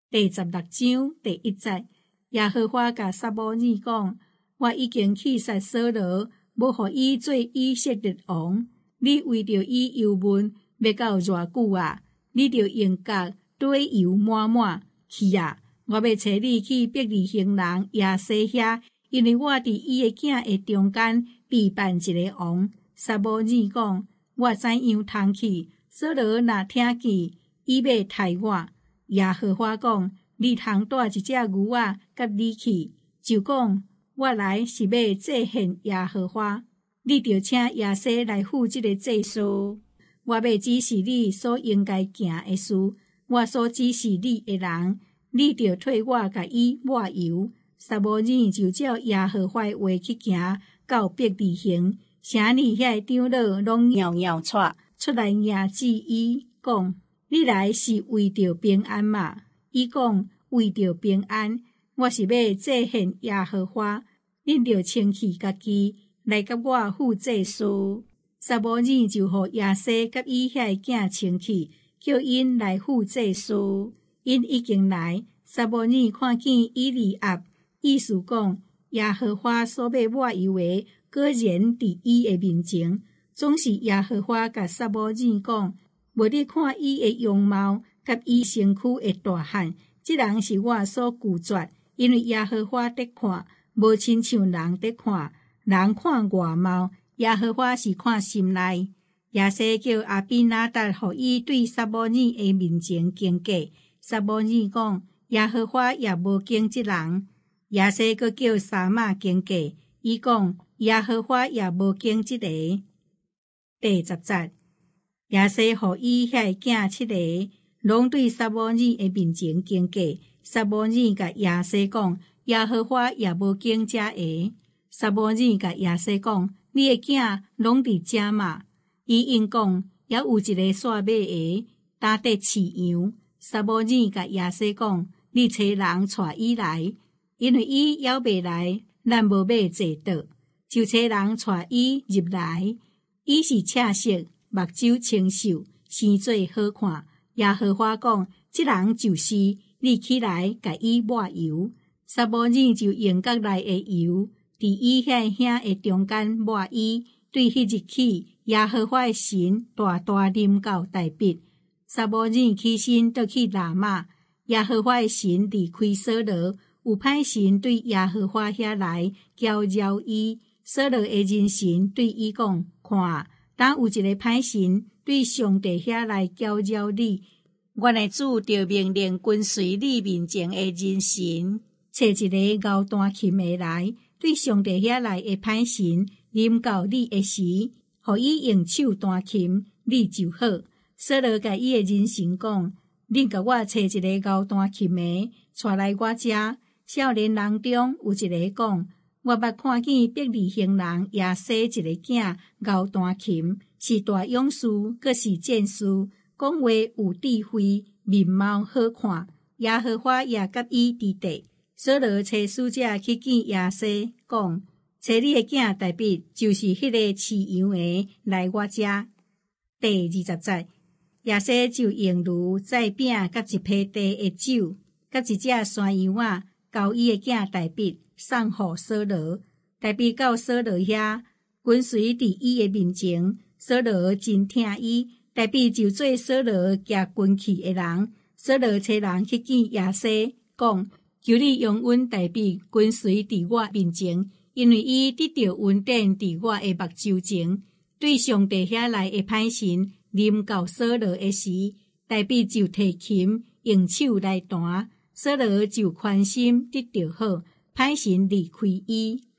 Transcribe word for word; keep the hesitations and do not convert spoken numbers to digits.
第十六章第一节，耶和华甲撒母耳讲：我已经去杀扫罗，要互伊做以色列王。你为着伊忧闷，要到偌久啊？你着用角堆油满满去啊！我要找你去伯利恒人亚西遐，因为我伫伊的囝的中间必办一个王。撒母耳讲：我怎样通去？扫罗若听见，伊要杀我。耶和华讲：你通带一只牛仔甲你去，就讲我来是要祭献耶和华。你着请亚西来负这个祭事。我要指示你所应该行的事，我所指示你的人，你着替我甲伊抹油。撒母耳就照耶和华的话去行，到伯利恒，城里遐长老拢摇摇带出来迎接伊，讲：你来是为着平安嘛？伊讲：为着平安，我是要祭献耶和华，恁着清气家己来甲我负祭事。撒母耳就互亚西甲伊遐囝清气，叫因来负祭事。因已经来，撒母耳看见以利押，意思讲耶和华所要抹油的，果然伫伊的面前。总是耶和华甲撒母耳讲：无你看伊的容貌，甲伊身躯的大汉，这人是我所拒绝，因为耶和华得看，无亲像人得看。人看外貌，耶和华是看心内。亚西叫阿比拿达，互伊对撒母耳的面前经过。撒母耳讲：耶和华也无经这人。亚西阁叫沙马经过，伊讲：耶和华也无经这个。第十节，亚西互伊遐囝七个，拢对撒母耳的面前经过。撒母耳甲亚西讲：耶和华也无经这个。撒母耳甲亚西讲：你的囝拢伫遮嘛？伊应讲：也有一个煞马的，担得饲羊。撒母耳甲亚西讲：你找人带伊来，因为伊还未来，咱无马坐倒，就找人带伊入来。伊是赤色，目睭清秀，生做好看。耶和华讲：这人就是，你起来甲伊抹油。撒母耳就用角内的油，伫伊遐兄的中间抹伊。对迄日起，耶和华的神大大临到大毕。撒母耳起身倒去拿马，耶和华的神离开扫罗，有歹神对耶和华遐来搅扰伊。扫罗的人神对伊讲：看，当有一个歹神对上帝遐来搅扰你，我的主就命令跟随你面前的人神，找一个高弹琴的来，对上帝遐来的歹神临到你的时，互伊用手弹琴，你就好。扫罗甲伊的人神讲：恁甲我找一个高弹琴的，带来我遮。少年人中有一个讲：我捌看见伯利恒人亚西一个囝高弹琴，是大勇士，阁是战士，讲话有智慧，面貌好看。耶和华也甲伊伫地。扫罗找使者去见亚西，讲：找你的囝大毕，就是迄个饲羊的，来我遮。第二十节，亚西就用炉再饼甲一批地的酒，甲一只山羊仔，交伊的囝大毕送互扫罗。大毕到扫罗遐，跟随伫伊的面前，扫罗真疼伊。大毕就做扫罗骑军器的人。扫罗找人去见亚西，讲：求你用阮大毕跟随伫我面前，因为伊得到恩典伫我的目睭前。对上帝遐来的歹神临到扫罗的时，大毕就摕琴用手来弹，扫罗就宽心得到好，歹神离开伊。